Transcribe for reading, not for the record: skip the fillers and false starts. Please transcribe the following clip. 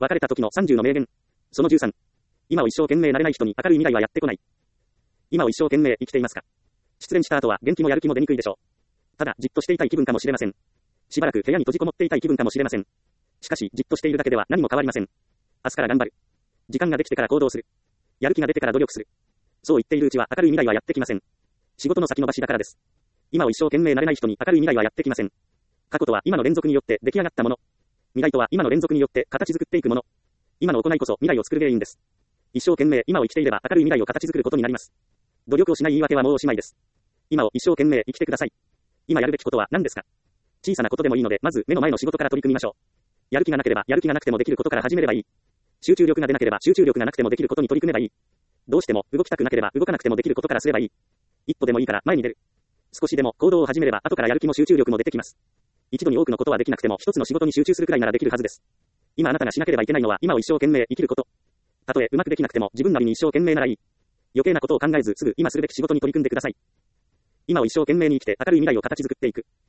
別れた時の30の名言。その13。今を一生懸命なれない人に明るい未来はやってこない。今を一生懸命生きていますか？失恋した後は元気もやる気も出にくいでしょう。ただ、じっとしていたい気分かもしれません。しばらく部屋に閉じこもっていたい気分かもしれません。しかし、じっとしているだけでは何も変わりません。明日から頑張る。時間ができてから行動する。やる気が出てから努力する。そう言っているうちは明るい未来はやってきません。仕事の先延ばしだからです。今を一生懸命なれない人に明るい未来はやってきません。過去とは今の連続によって出来上がったもの。未来とは今の連続によって形作っていくもの。今の行いこそ未来を作る原因です。一生懸命今を生きていれば明るい未来を形作ることになります。努力をしない言い訳はもうおしまいです。今を一生懸命生きてください。今やるべきことは何ですか？小さなことでもいいので、まず目の前の仕事から取り組みましょう。やる気がなければやる気がなくてもできることから始めればいい。集中力が出なければ集中力がなくてもできることに取り組めばいい。どうしても動きたくなければ動かなくてもできることからすればいい。一歩でもいいから前に出る。少しでも行動を始めれば後からやる気も集中力も出てきます。一度に多くのことはできなくても一つの仕事に集中するくらいならできるはずです。今あなたがしなければいけないのは今を一生懸命生きること。たとえうまくできなくても自分なりに一生懸命ならいい。余計なことを考えずすぐ今するべき仕事に取り組んでください。今を一生懸命に生きて明るい未来を形作っていく。